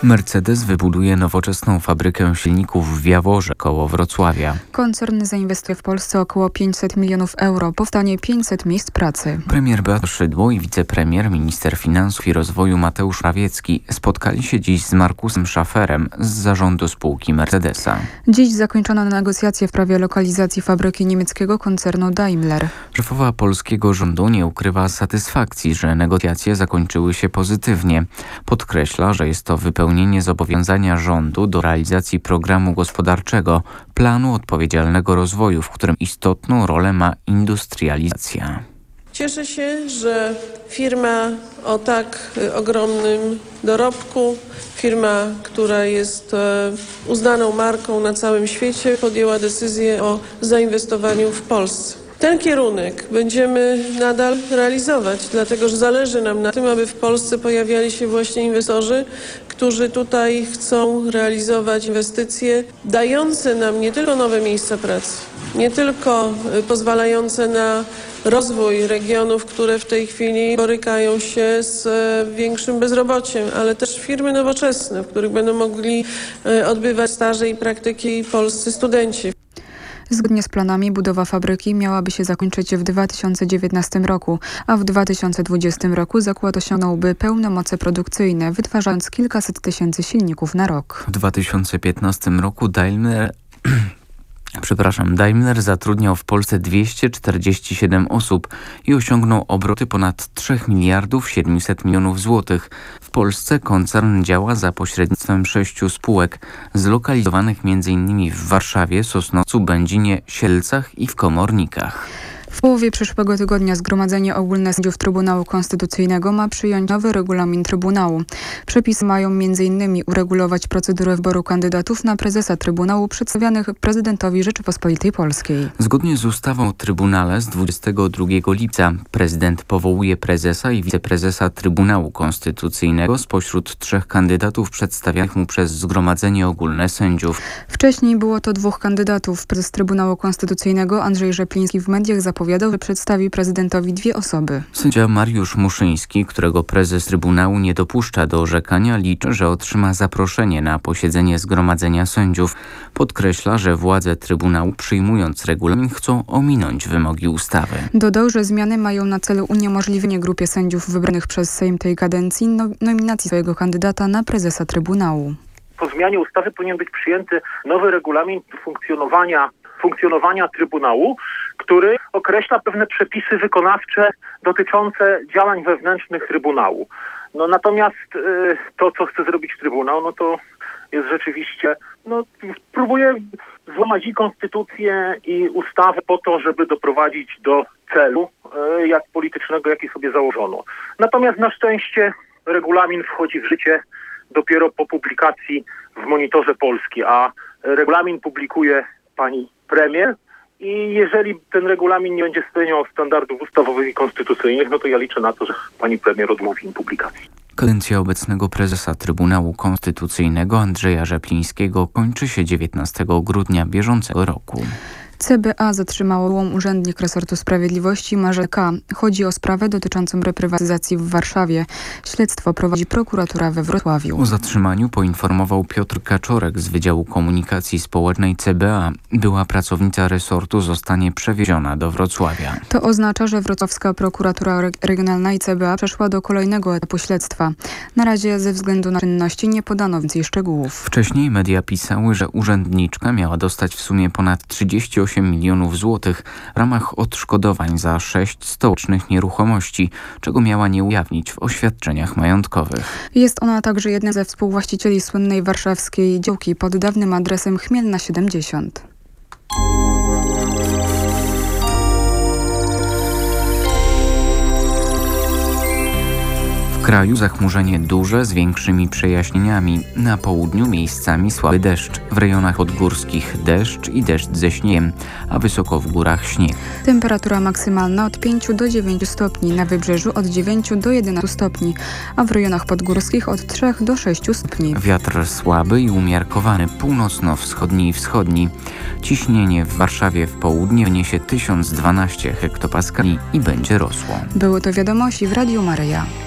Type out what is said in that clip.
Mercedes wybuduje nowoczesną fabrykę silników w Jaworze koło Wrocławia. Koncern zainwestuje w Polsce około 500 milionów euro. Powstanie 500 miejsc pracy. Premier Beata Szydło i wicepremier, minister finansów i rozwoju Mateusz Morawiecki spotkali się dziś z Markusem Schaferem z zarządu spółki Mercedesa. Dziś zakończono negocjacje w sprawie lokalizacji fabryki niemieckiego koncernu Daimler. Szefowa polskiego rządu nie ukrywa satysfakcji, że negocjacje zakończyły się pozytywnie. Podkreśla, że jest to wypełnienie zobowiązania rządu do realizacji programu gospodarczego, planu odpowiedzialnego rozwoju, w którym istotną rolę ma industrializacja. Cieszę się, że firma o tak ogromnym dorobku, firma, która jest uznaną marką na całym świecie, podjęła decyzję o zainwestowaniu w Polsce. Ten kierunek będziemy nadal realizować, dlatego że zależy nam na tym, aby w Polsce pojawiali się właśnie inwestorzy, którzy tutaj chcą realizować inwestycje dające nam nie tylko nowe miejsca pracy, nie tylko pozwalające na rozwój regionów, które w tej chwili borykają się z większym bezrobociem, ale też firmy nowoczesne, w których będą mogli odbywać staże i praktyki polscy studenci. Zgodnie z planami budowa fabryki miałaby się zakończyć w 2019 roku, a w 2020 roku zakład osiągnąłby pełne moce produkcyjne, wytwarzając kilkaset tysięcy silników na rok. W 2015 roku Daimler zatrudniał w Polsce 247 osób i osiągnął obroty ponad 3 miliardów 700 milionów złotych. W Polsce koncern działa za pośrednictwem 6 spółek, zlokalizowanych m.in. w Warszawie, Sosnowcu, Będzinie, Sielcach i w Komornikach. W połowie przyszłego tygodnia Zgromadzenie Ogólne Sędziów Trybunału Konstytucyjnego ma przyjąć nowy regulamin Trybunału. Przepisy mają m.in. uregulować procedurę wyboru kandydatów na prezesa Trybunału przedstawianych prezydentowi Rzeczypospolitej Polskiej. Zgodnie z ustawą o Trybunale z 22 lipca prezydent powołuje prezesa i wiceprezesa Trybunału Konstytucyjnego spośród 3 kandydatów przedstawianych mu przez Zgromadzenie Ogólne Sędziów. Wcześniej było to 2 kandydatów. Prezes Trybunału Konstytucyjnego Andrzej Rzepliński w mediach zapowiadał, że przedstawi prezydentowi 2 osoby. Sędzia Mariusz Muszyński, którego prezes Trybunału nie dopuszcza do orzekania, liczy, że otrzyma zaproszenie na posiedzenie Zgromadzenia Sędziów. Podkreśla, że władze Trybunału, przyjmując regulamin, chcą ominąć wymogi ustawy. Dodał, że zmiany mają na celu uniemożliwienie grupie sędziów wybranych przez Sejm tej kadencji nominacji swojego kandydata na prezesa Trybunału. Po zmianie ustawy powinien być przyjęty nowy regulamin funkcjonowania Trybunału, który określa pewne przepisy wykonawcze dotyczące działań wewnętrznych Trybunału. Natomiast to, co chce zrobić Trybunał, to jest rzeczywiście, próbuje złamać i konstytucję, i ustawę po to, żeby doprowadzić do celu politycznego, jaki sobie założono. Natomiast na szczęście regulamin wchodzi w życie dopiero po publikacji w Monitorze Polski, a regulamin publikuje pani premier i jeżeli ten regulamin nie będzie spełniał standardów ustawowych i konstytucyjnych, to ja liczę na to, że pani premier odmówi im publikacji. Kadencja obecnego prezesa Trybunału Konstytucyjnego Andrzeja Rzeplińskiego kończy się 19 grudnia bieżącego roku. CBA zatrzymało urzędnik resortu sprawiedliwości Marzenę K. Chodzi o sprawę dotyczącą reprywatyzacji w Warszawie. Śledztwo prowadzi prokuratura we Wrocławiu. O zatrzymaniu poinformował Piotr Kaczorek z Wydziału Komunikacji Społecznej CBA. Była pracownica resortu zostanie przewieziona do Wrocławia. To oznacza, że wrocławska prokuratura regionalna i CBA przeszła do kolejnego etapu śledztwa. Na razie ze względu na czynności nie podano więcej szczegółów. Wcześniej media pisały, że urzędniczka miała dostać w sumie ponad 38 milionów złotych w ramach odszkodowań za 6 stołecznych nieruchomości, czego miała nie ujawnić w oświadczeniach majątkowych. Jest ona także jednym ze współwłaścicieli słynnej warszawskiej działki pod dawnym adresem Chmielna 70. W kraju zachmurzenie duże z większymi przejaśnieniami. Na południu miejscami słaby deszcz. W rejonach podgórskich deszcz i deszcz ze śniegiem, a wysoko w górach śnieg. Temperatura maksymalna od 5 do 9 stopni, na wybrzeżu od 9 do 11 stopni, a w rejonach podgórskich od 3 do 6 stopni. Wiatr słaby i umiarkowany, północno-wschodni i wschodni. Ciśnienie w Warszawie w południe wyniesie 1012 hektopaskali i będzie rosło. Były to wiadomości w Radiu Maryja.